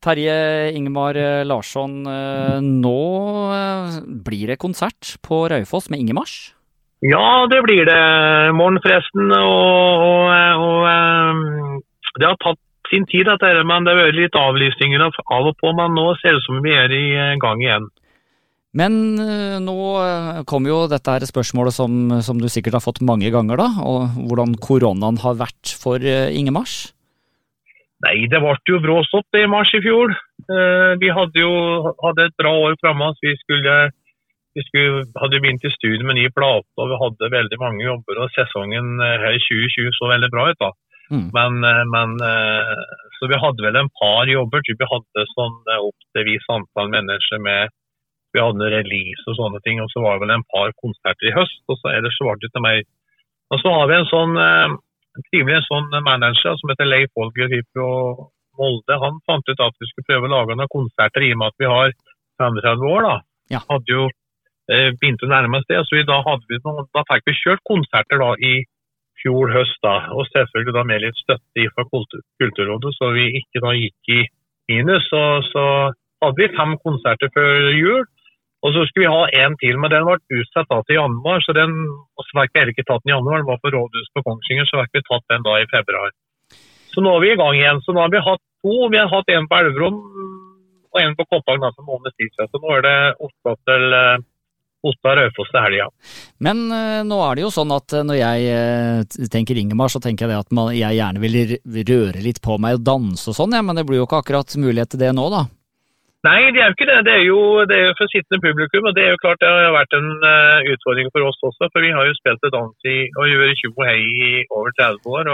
Terje Ingemar Larsson, nå blir det konsert på Raufoss med Ingemars? Ja, det blir det. Morgen forresten, og det har tatt sin tid dette, men det har vært litt avlysninger av og på, men nå ser det som vi er i gang igjen. Men nå kommer jo dette her spørsmålet som du sikkert har fått mange ganger da, og hvordan koronaen har vært for Ingemars? Nei, det ble jo bråstopp i mars i fjor. Vi hadde et bra år fremme, så vi hadde begynt i studiet med ny plate, og vi hadde veldig mange jobber, og sesongen her i 2020 så veldig bra ut da. Men så vi hadde vel en par jobber, vi hadde sånn opp til vis antall mennesker med, vi hadde release og sånne ting, og så var det vel en par konserter i høst, og så ellers så var det til meg. Og så har vi en sånn manager som heter Leif Olger fra Molde. Han fant ut at vi skulle prøve å lage noen konserter i og med at vi har 35 år da. Ja. Hadde jo begynt å nærme oss det, så da fikk vi kjørt konserter da i fjor høst da, og selvfølgelig da med litt støtte fra Kulturrådet, så vi ikke da gikk i minus, så hadde vi 5 konserter før jul, og så skulle vi ha en til, men den var utsatt da til januar, så fikk vi heller ikke tatt den i januar, den var på Rådhus på Kongsvinger, så fikk vi tatt den da i februar. Så nå er vi i gang igjen, så nå har vi hatt 2, vi har hatt en på Elverum, og en på Koppang da, som måned tid, så nå er det Oslo til Raufoss til helga. Men nå er det jo sånn at når jeg tenker Ingemar, så tenker jeg det at jeg gjerne vil røre litt på meg og danse og sånn, ja, men det blir jo ikke akkurat mulighet til det nå da. Nei, det er jo ikke det. Det er jo for sittende publikum, og det er jo klart det har vært en utfordring for oss også, for vi har jo spilt til dans og gjør tjo og hei i over 30 år,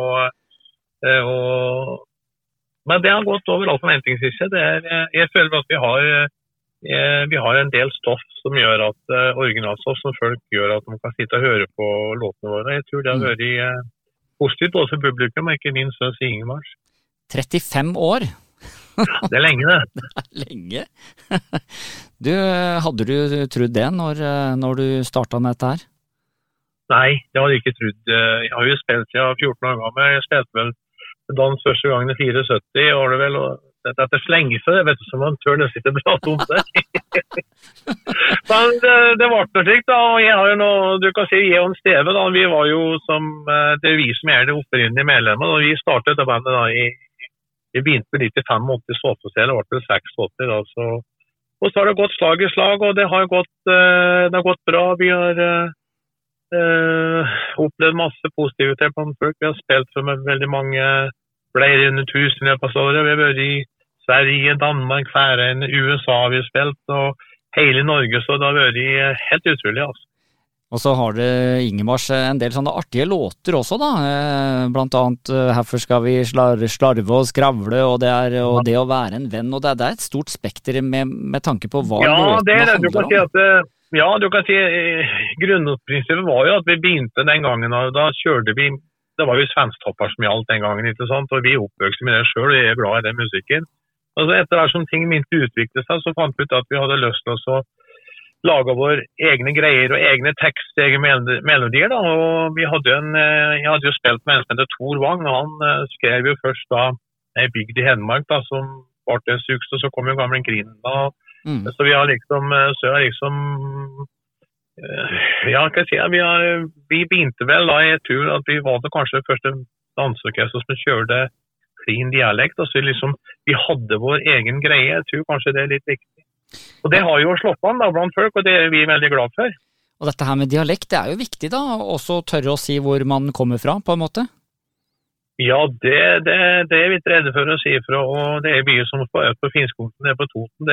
men det har gått over all forventningsvisse. Jeg føler at vi har en del stoff som gjør at originalstoff som folk gjør at man kan sitte og høre på låtene våre. Jeg tror det har vært positivt både for publikum, og ikke minst for Ingemars. 35 år? Det er lenge det. Det er lenge. Hadde du trodd det når du startet med dette her? Nei, det hadde jeg ikke trodd. Jeg har jo spilt siden 14 år gammel. Jeg spilte vel dans første gangen i 74 år det vel, og dette er så lenge så jeg vet ikke om man tør nesten ikke prate om det. Men det var noe slikt da, og jeg har jo noe, du kan si, jeg og en Steve da, vi var jo det er vi som er det opprinnelige medlemmer, og vi startet det bandet da vi begynte med litt i 85 såtosel, det var til 86 da, og så har det gått slag i slag, og det har gått bra. Vi har opplevd masse positivitet blant folk. Vi har spilt for veldig mange flere under 1000 i året. Vi har vært i Sverige, Danmark, Færøyene, USA har vi spilt, og hele Norge, så det har vært helt utrolig, altså. Og så har det Ingemars en del sånne artige låter også da, blant annet Herfor skal vi slarve og skravle, og det å være en venn, og det er et stort spekter med tanke på hva låtene handler om. Ja, du kan si, grunnprinsippet var jo at vi begynte den gangen, og da kjørte vi, det var jo svensktoppar som gjaldt den gangen, ikke sant, og vi oppvøkste med det selv, og jeg er glad i den musikken. Og så etter hvert som ting begynte å utvikle seg, så fant vi ut at vi hadde lyst til å lage våre egne greier og egne tekst, egne melodier da, og jeg hadde jo spilt med en som heter Tor Wang, og han skrev jo først da Bygd i Hedmark da, som var til en suksess, og så kom jo Gamle Grinen da, så vi har liksom, ja, kan jeg si, vi begynte vel da, jeg tror at vi var det kanskje det første dansorkester som kjørte clean dialekt, og så liksom, vi hadde vår egen greie, jeg tror kanskje det er litt viktig. Og det har jo slått an da blant folk, og det er vi veldig glad for. Og dette her med dialekt, det er jo viktig da, også tørre å si hvor man kommer fra, på en måte? Ja, det er vi litt redde for å si fra, og det er mye som på Finnskogen, det er på Toten,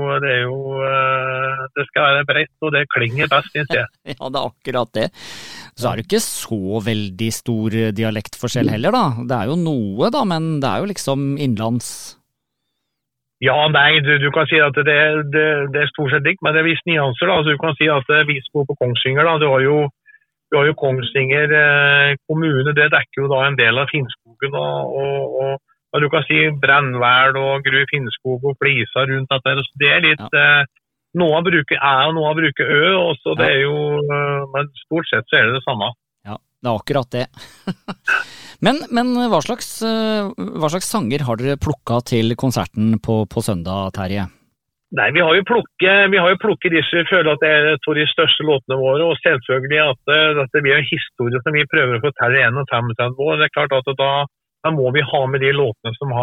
det skal være bredt, og det klinger best, synes jeg. Ja, det er akkurat det. Så er det ikke så veldig stor dialektforskjell heller da. Det er jo noe da, men det er jo liksom innlands. Ja, nei, du kan si at det er stort sett ikke, men det er visse nyanser da. Altså, du kan si at vi bor på Kongsvinger da, du har jo Kongsvinger kommune, det dekker jo da en del av Finnskogen da, og du kan si Brennværd og Gru Finnskog og Flisa rundt dette, så det er litt, noen bruker og noen bruker og så det er jo, men stort sett så er det samme. Ja, Det er akkurat det. Men hva slags sanger har dere plukket til konserten på søndag, Terje? Nei, vi har jo plukket disse, vi føler at det er to av de største låtene våre, og selvfølgelig at det blir en historie som vi prøver å fortelle 31 år. Det er klart at da må vi ha med de låtene som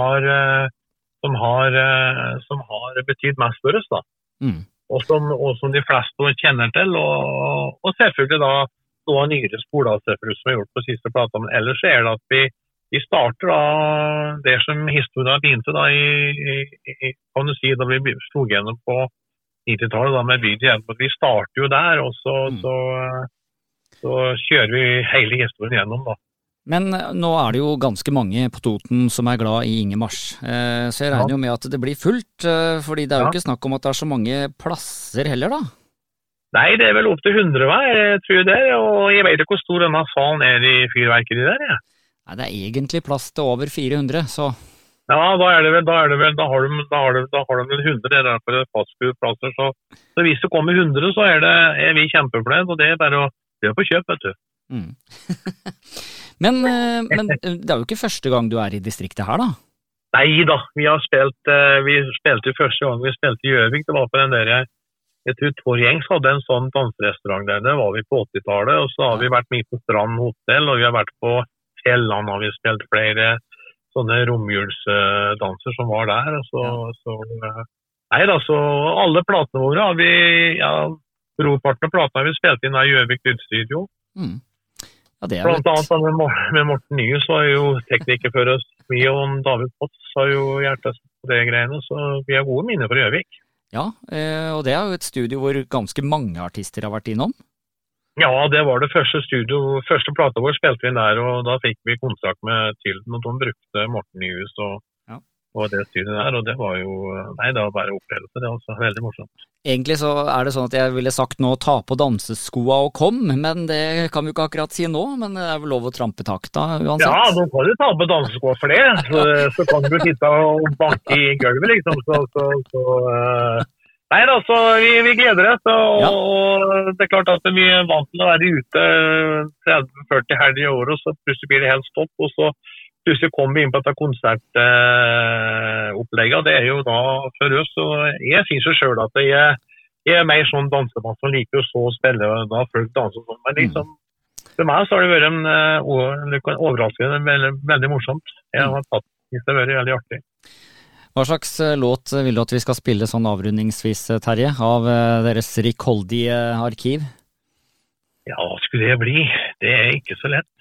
har betydd mest for oss da. Og som de fleste kjenner til, og selvfølgelig da noe av nyere spor da, selvfølgelig, som vi har gjort på siste plata, men ellers er det at vi starter da det som historien begynte da kan du si, da vi slog gjennom på 90-tallet da med Bygd igjen. Vi starter jo der, og så kjører vi hele historien gjennom da. Men nå er det jo ganske mange på Toten som er glad i Ingemars, så jeg regner jo med at det blir fullt, fordi det er jo ikke snakk om at det er så mange plasser heller da. Nei, det er vel opp til 100 hver, jeg tror det, og jeg vet ikke hvor stor denne salen er i fyrverkeri der, ja. Nei, det er egentlig plass til over 400, så... Ja, da har de vel 100 der på fastplasser, så hvis det kommer 100, så er vi kjempefornøyd, og det er bare å på kjøp, vet du. Men det er jo ikke første gang du er i distriktet her, da? Nei da, vi spilte første gang vi spilte i Gjøvik, det var på den der... Jeg tror Torjengs hadde en sånn danserestaurant der, det var vi på 80-tallet, og så har vi vært mye på Strand Hotel, og vi har vært på Fjelland, og vi har spilt flere sånne romjulsdanser som var der, og nei da, så alle platene våre har vi, roparten av platene har vi spilt inn av Gjøvik Lydstudio. Ja, det er blant annet med Morten Nyhus var jo tekniker for oss, vi og David Potts har jo hjertet på det greiene, så vi har gode minner fra Gjøvik. Ja, og det er jo et studio hvor ganske mange artister har vært innom. Ja, det var det første plata vår spilte vi inn der, og da fikk vi kontrakt med Tylden, og de brukte Morten Nyhus og det studioet der, og det var jo, nei, det var bare opplevelse, det var også veldig morsomt. Egentlig så er det sånn at jeg ville sagt nå ta på danseskoa og kom, men det kan vi ikke akkurat si nå, men det er vel lov å trampe takta uansett. Ja, da kan du ta på danseskoa for det, så kan du sitte og banke i gulvet liksom, nei da, så vi gleder oss, og det er klart at vi er vant til å være ute 30-40 helger i år, og så plutselig blir det helt stopp, og så plutselig kommer vi inn på dette konsertopplegget, det er jo da for oss, og jeg synes jo selv at jeg er mer sånn dansemann som liker å så spille, og da folk danser sånn, men liksom, for meg så har det vært en overraskende, veldig morsomt. Jeg har tatt det har vært veldig artig. Hva slags låt vil du at vi skal spille sånn avrundingsvis, Terje, av deres rikholdige arkiv? Ja, hva skulle det bli? Det er ikke så lett.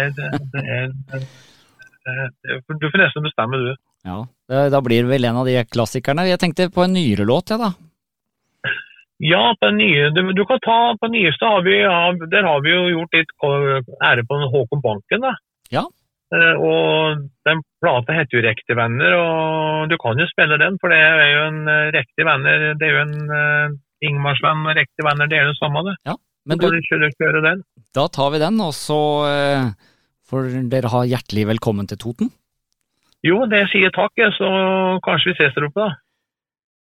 Du får nesten bestemme, du. Ja, da blir det vel en av de klassikerne. Jeg tenkte på en nyere låt, da. Ja, på en nye. Du kan ta på nyeste, der har vi jo gjort litt ære på Håkon Banken, da. Ja. Og den plata heter jo Rektige venner, og du kan jo spille den, for det er jo en Rektige venner, det er jo en Ingemarsvenn og Rektige venner, det er det samme, det. Ja, men du kjøre den. Da tar vi den, og så får dere ha hjertelig velkommen til Toten. Jo, det sier takk, så kanskje vi ses der oppe da.